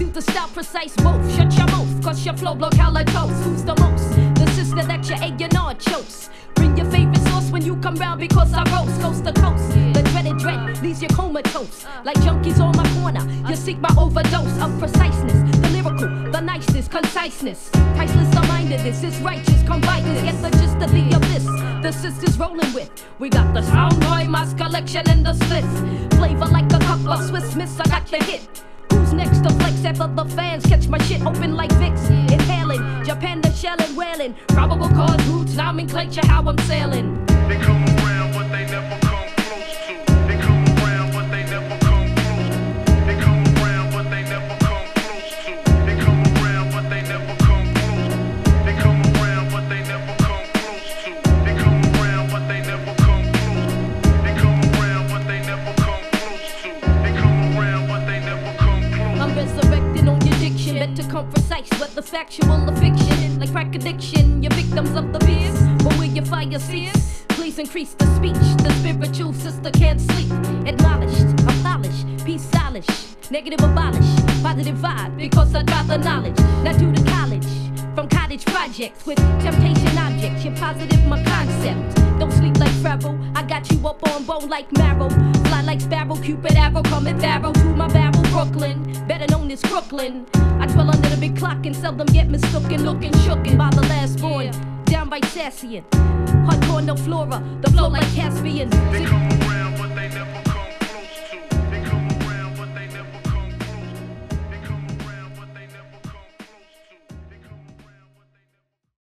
the style precise both. Shut your mouth, cause your flow blow calicoes. Who's the most? The sister that your A&R chokes. Bring your favorite sauce when you come round because I roast coast to coast. The dreaded dread leaves you comatose. Like junkies on my corner, you seek my overdose of preciseness. The lyrical, the niceness, conciseness. Priceless, mindedness is righteous, combine this. Get the gist of the abyss. The sisters rolling with. We got the Sound Boy, Moss collection, and the spliff. Flavor like a cup of Swiss Miss, I got the hit. Who's next to flex after the fans catch my shit open like Vicks? Inhaling, Japan the shelling, wailing. Probable cause roots, nomenclature, how I'm sailing. They come around, but they never come close to. They come around, but they never come close to. They come around, but they never come close to. They come around, but they never come close to. They come around, but they never come close to. They come around, but they never come close to. They come around, but they never come close to. They come around, but they never come close to. I'm resurrecting on your diction, better come precise, whether factual or fiction. Like crack addiction, you're victims of the beers. But will your fire cease? Please increase the speech. The spiritual sister can't sleep. Admonished, abolished, peace stylish. Negative abolish, positive vibe, because I'd rather knowledge. Not due to college, from cottage projects with temptation objects. You're positive, my concept. Don't sleep like Pharaoh, I got you up on bone like marrow. Fly like sparrow, Cupid arrow, coming barrel to my barrel, Brooklyn. Better known as Crooklyn. I dwell under the big clock and seldom get mistaken. Looking shooken by the last born, downright Sassian. Hardcore, no flora, the flow like Caspian. They come